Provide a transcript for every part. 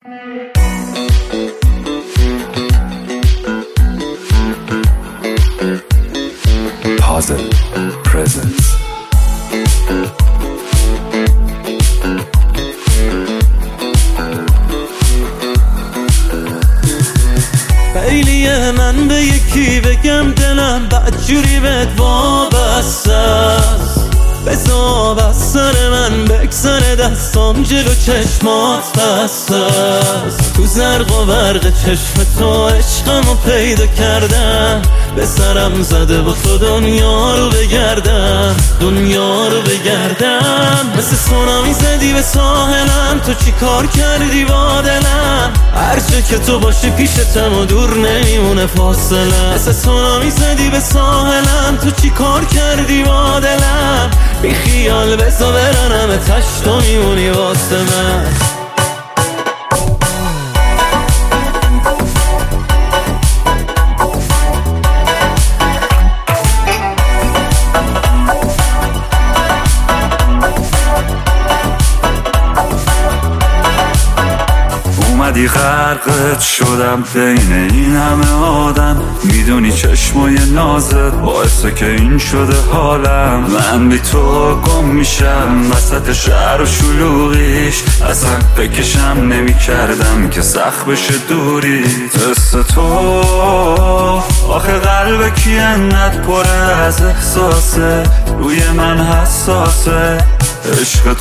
Puzzle Presents. خیلیه من به یکی بگم دلم بدجوری بهت وابسته است، بذار از سر من بگذره دستام جلو چشمات بسته است. تو زرق و برق چشم تو عشقمو پیدا کردم، به سرم زده با تو دنیا رو بگردم، دنیا رو بگردم. مثل سونامی زدی به ساحلم، تو چی کار کردی با دلم؟ هرچه که تو باشی پیشتم و دور نمیمونه فاصله. مثل سونامی زدی به ساحلم، تو چی کار کردی با دلم؟ بی خیال بزا برنم تشت و میمونی واسه من. اومدی غرقت شدم بین این همه آدم، میدونی چشمای نازت باعثه که این شده حالم. من بی تو گم میشم وسط شهر و شلوغیش، اصلا بکشم نمی کردم که سخت بشه دوری. تست تو آخه قلب کی انقدر پره از احساسه، روی من حساسه. عشق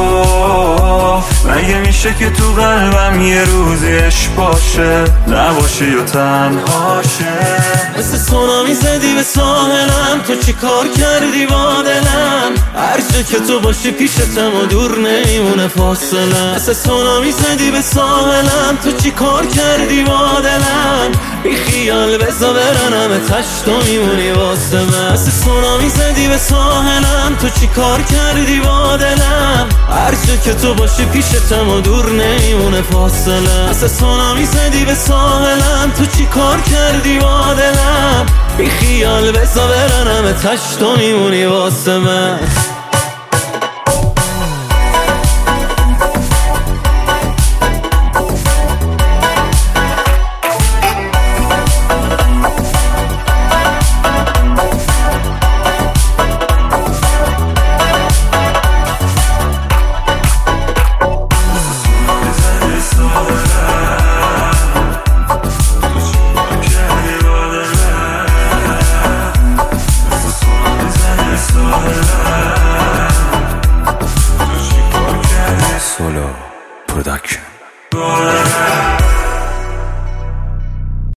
تو مگه میشه که تو قلبم یه روزی عشق باشه، نباشی و تنهاشه. مثل سونامی زدی به ساحلم، تو چی کار کردی با دلم؟ هرچه که تو باشی پیشتم و دور نمیمونه فاصله. مثل سونامی زدی به ساحلم، تو چی کار کردی با دلم؟ بی خیال بزا برنم تشت و میمونی واسه من. مثل سونامی زدی به ساحلم، تو چی کار کردی با دلم؟ هرچه که تو باشی پیشتم و دور نمیمونه فاصله. مثل سونامی زدی به ساحلم، تو چی کار کردی با دلم؟ بی خیال بزا برنم تشت و میمونی واسه من. Solo Production.